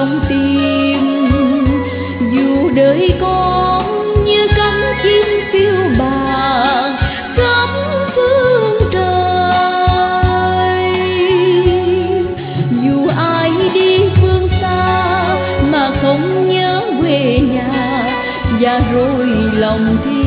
trong tim. Dù đời con như cánh chim phiêu bạt khắp phương trời, dù ai đi phương xa mà không nhớ quê nhà, và rồi lòng thì